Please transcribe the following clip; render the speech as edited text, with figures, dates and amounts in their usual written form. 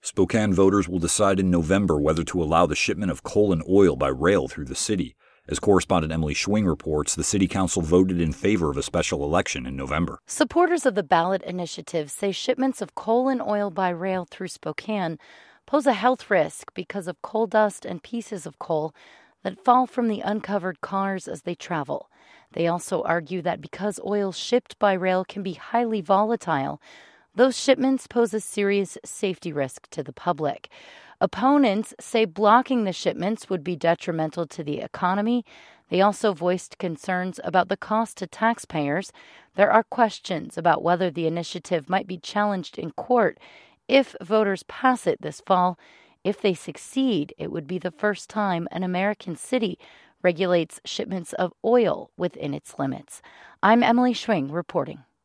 Spokane voters will decide in November whether to allow the shipment of coal and oil by rail through the city. As correspondent Emily Schwing reports, the city council voted in favor of a special election in November. Supporters of the ballot initiative say shipments of coal and oil by rail through Spokane pose a health risk because of coal dust and pieces of coal that fall from the uncovered cars as they travel. They also argue that because oil shipped by rail can be highly volatile, those shipments pose a serious safety risk to the public. Opponents say blocking the shipments would be detrimental to the economy. They also voiced concerns about the cost to taxpayers. There are questions about whether the initiative might be challenged in court if voters pass it this fall. If they succeed, it would be the first time an American city regulates shipments of oil within its limits. I'm Emily Schwing reporting.